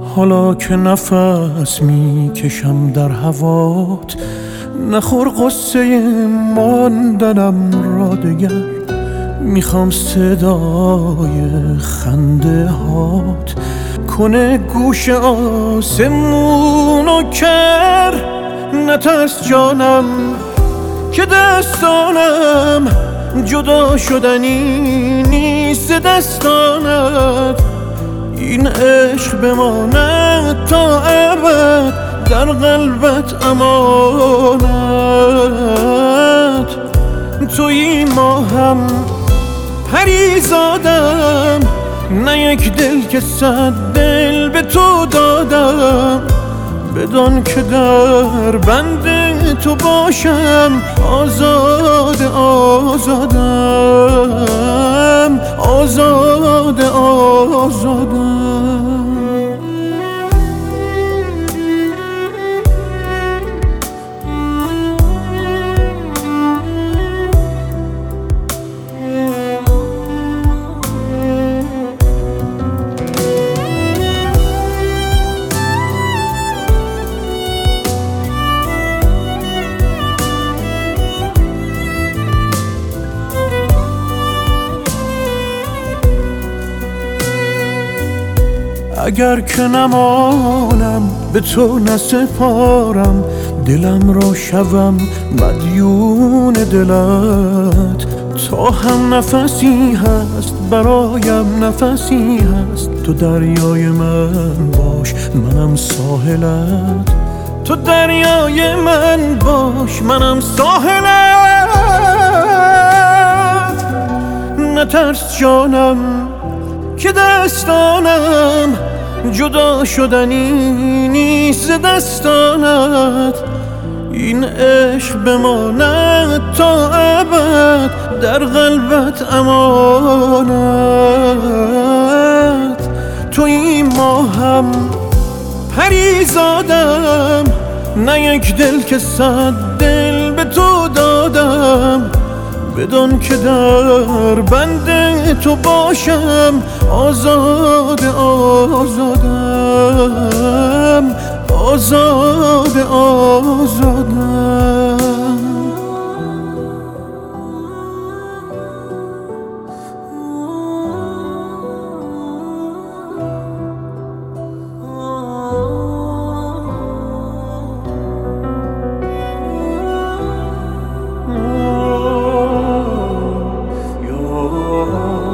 حالا که نفس میکشم در هوات، نخور قصه ماندنم را دگر. میخوام صدای خنده هات کنه گوش آسمونو کر. نترس جانم که دستانم جدا شدنی نیست دستانت. این عشق بماند تا ابد در قلبت امانت. تویی ماهم پریزادم، نه یک دل که 100 دل به تو دادم. بدان که در بند تو باشم آزاد آزادم، آزاد آزادم. اگر که نمانم به تو نسپارم، دلم را شوم مدیون دلت. تا هم نفسی هست برایم نفسی هست، تو دریای من باش منم ساحلت. تو دریای من باش منم ساحلت. نترس جانم که دستانم جدا شدنی نیست دستانت. این عشق بماند تا ابد در قلبت امانت. تویی ماهم پریزادم، نه یک دل که 100 دل به تو دادم. بدان که در بند تو باشم آزاد آزادم، آزاد آزادم. Oh